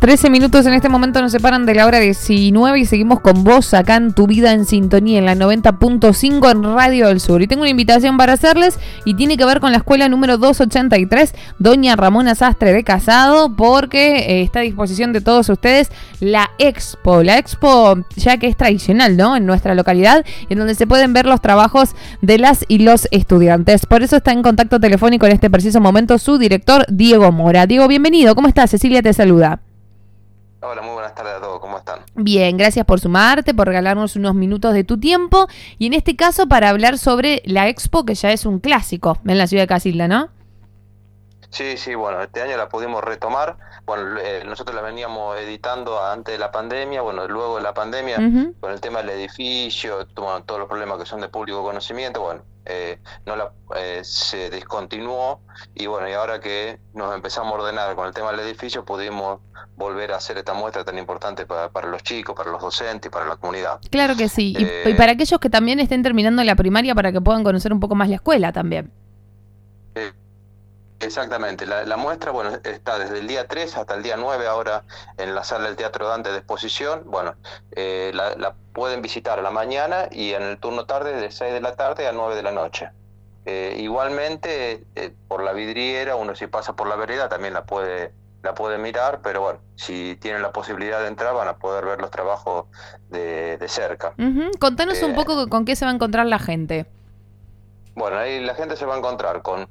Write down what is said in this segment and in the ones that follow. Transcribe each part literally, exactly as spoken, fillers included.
trece minutos en este momento nos separan de la hora diecinueve y seguimos con vos acá en Tu Vida en Sintonía, en la noventa punto cinco en Radio del Sur. Y tengo una invitación para hacerles y tiene que ver con la escuela número doscientos ochenta y tres, Doña Ramona Sastre de Casado, porque eh, está a disposición de todos ustedes la Expo. La Expo, ya que es tradicional, ¿no?, en nuestra localidad, en donde se pueden ver los trabajos de las y los estudiantes. Por eso está en contacto telefónico en este preciso momento su director, Diego Mora. Diego, bienvenido. ¿Cómo estás? Cecilia te saluda. Hola, muy buenas tardes a todos, ¿cómo están? Bien, gracias por sumarte, por regalarnos unos minutos de tu tiempo y en este caso para hablar sobre la Expo, que ya es un clásico en la ciudad de Casilda, ¿no? Sí, sí, bueno, este año la pudimos retomar. Bueno, eh, nosotros la veníamos editando antes de la pandemia, bueno, luego de la pandemia, uh-huh. con el tema del edificio, bueno, todos los problemas que son de público conocimiento, bueno, eh, no la, eh, se descontinuó y bueno, y ahora que nos empezamos a ordenar con el tema del edificio, pudimos volver a hacer esta muestra tan importante para, para los chicos, para los docentes y para la comunidad. Claro que sí, eh, y, y para aquellos que también estén terminando la primaria para que puedan conocer un poco más la escuela también. Eh, Exactamente, la, la muestra bueno está desde el día tres hasta el día nueve ahora en la sala del Teatro Dante de exposición. Bueno, eh, la, la pueden visitar a la mañana y en el turno tarde de seis de la tarde a nueve de la noche. Eh, igualmente, eh, por la vidriera, uno si pasa por la vereda también la puede la puede mirar, pero bueno, si tienen la posibilidad de entrar van a poder ver los trabajos de, de cerca. Uh-huh. Contanos eh, un poco con qué se va a encontrar la gente. Bueno, ahí la gente se va a encontrar con...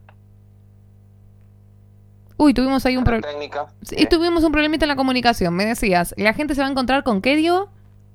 Uy, tuvimos ahí un problema. Técnica. Sí, eh. tuvimos un problemita en la comunicación. Me decías, ¿la gente se va a encontrar con qué, Diego?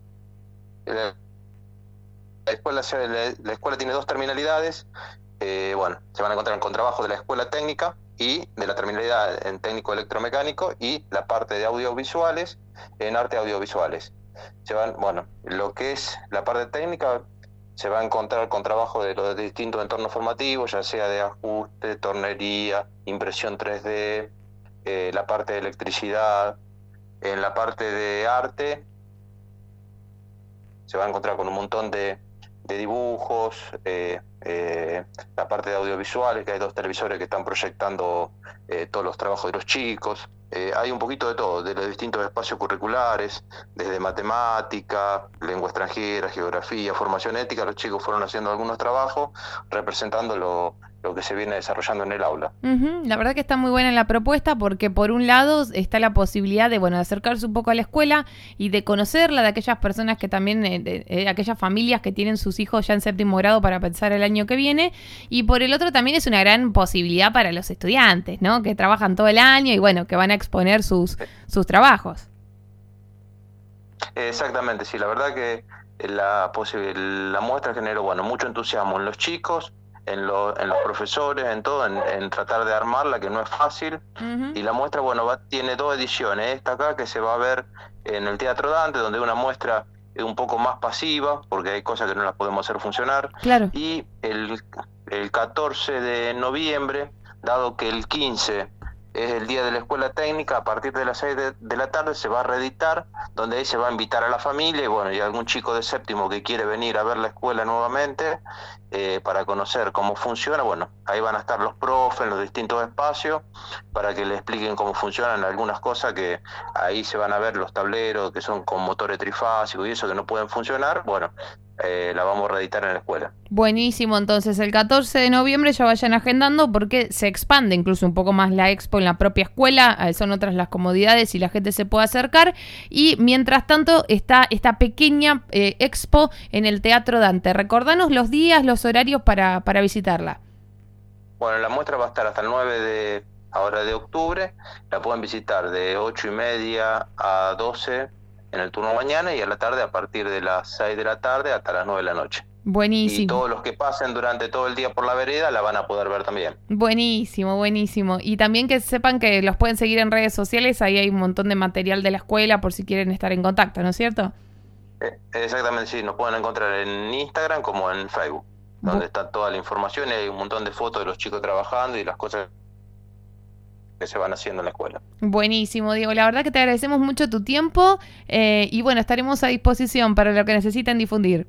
La escuela, la escuela tiene dos terminalidades. Eh, bueno, se van a encontrar con trabajo de la escuela técnica y de la terminalidad en técnico electromecánico y la parte de audiovisuales en arte audiovisuales. Se van, bueno, lo que es la parte técnica se va a encontrar con trabajo de los distintos entornos formativos, ya sea de ajuste, tornería, impresión tres D, eh, la parte de electricidad. En la parte de arte se va a encontrar con un montón de, de dibujos, eh, eh, la parte de audiovisuales, que hay dos televisores que están proyectando eh, todos los trabajos de los chicos. Eh, hay un poquito de todo, de los distintos espacios curriculares, desde matemática, lengua extranjera, geografía, formación ética. Los chicos fueron haciendo algunos trabajos representando lo, lo que se viene desarrollando en el aula. Uh-huh. La verdad que está muy buena la propuesta porque por un lado está la posibilidad de, bueno, de acercarse un poco a la escuela y de conocerla, de aquellas personas que también, eh, de, de aquellas familias que tienen sus hijos ya en séptimo grado para pensar el año que viene, y por el otro también es una gran posibilidad para los estudiantes, ¿no?, que trabajan todo el año y bueno, que van a exponer sus, sus trabajos. Exactamente, sí, la verdad que la, la muestra generó, bueno, mucho entusiasmo en los chicos, en, lo, en los profesores, en todo, en, en tratar de armarla, que no es fácil. Uh-huh. Y la muestra, bueno, va, tiene dos ediciones. Esta acá que se va a ver en el Teatro Dante, donde una muestra es un poco más pasiva, porque hay cosas que no las podemos hacer funcionar. Claro. Y el, el catorce de noviembre, dado que el quince es el día de la escuela técnica, a partir de las seis de, de la tarde se va a reeditar, donde ahí se va a invitar a la familia y bueno, y algún chico de séptimo que quiere venir a ver la escuela nuevamente eh, para conocer cómo funciona. Bueno, ahí van a estar los profes en los distintos espacios para que le expliquen cómo funcionan algunas cosas, que ahí se van a ver los tableros que son con motores trifásicos y eso que no pueden funcionar. Bueno, Eh, la vamos a reeditar en la escuela. Buenísimo, entonces el catorce de noviembre ya vayan agendando porque se expande incluso un poco más la expo en la propia escuela, son otras las comodidades y la gente se puede acercar, y mientras tanto está esta pequeña eh, expo en el Teatro Dante. Recordanos los días, los horarios para, para visitarla. Bueno, la muestra va a estar hasta el nueve de, ahora de octubre, la pueden visitar de ocho y media a doce en el turno mañana y a la tarde a partir de las seis de la tarde hasta las nueve de la noche. Buenísimo. Y todos los que pasen durante todo el día por la vereda la van a poder ver también. Buenísimo, buenísimo. Y también que sepan que los pueden seguir en redes sociales, ahí hay un montón de material de la escuela por si quieren estar en contacto, ¿no es cierto? Eh, exactamente, sí, nos pueden encontrar en Instagram como en Facebook, donde Bu- está toda la información y hay un montón de fotos de los chicos trabajando y las cosas que se van haciendo en la escuela. Buenísimo, Diego. La verdad que te agradecemos mucho tu tiempo eh, y bueno, estaremos a disposición para lo que necesiten difundir.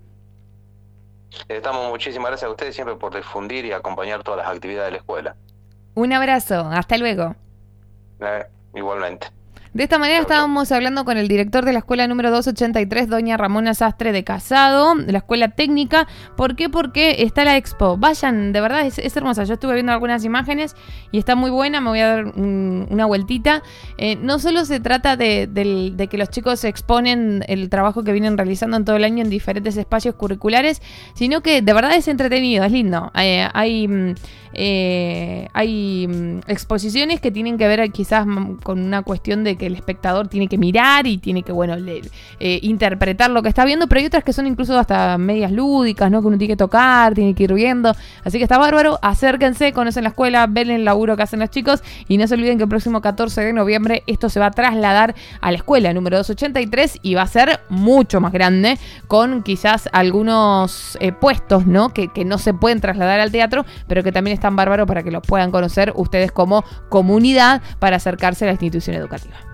Estamos muchísimas gracias a ustedes siempre por difundir y acompañar todas las actividades de la escuela. Un abrazo, hasta luego. Eh, igualmente. De esta manera estábamos hablando con el director de la escuela número doscientos ochenta y tres, doña Ramona Sastre de Casado, de la escuela técnica. ¿Por qué? Porque está la expo. Vayan, de verdad, es, es hermosa. Yo estuve viendo algunas imágenes y está muy buena. Me voy a dar un, una vueltita. Eh, no solo se trata de, de, de que los chicos exponen el trabajo que vienen realizando en todo el año en diferentes espacios curriculares, sino que de verdad es entretenido, es lindo. Eh, hay... Eh, hay mm, exposiciones que tienen que ver quizás m- con una cuestión de que el espectador tiene que mirar y tiene que, bueno, le, eh, interpretar lo que está viendo, pero hay otras que son incluso hasta medias lúdicas, ¿no? Que uno tiene que tocar, tiene que ir viendo. Así que está bárbaro, acérquense, conocen la escuela, ven el laburo que hacen los chicos y no se olviden que el próximo catorce de noviembre esto se va a trasladar a la escuela número doscientos ochenta y tres y va a ser mucho más grande, con quizás algunos eh, puestos, ¿no? Que, que no se pueden trasladar al teatro, pero que también tan bárbaro para que lo puedan conocer ustedes como comunidad para acercarse a la institución educativa.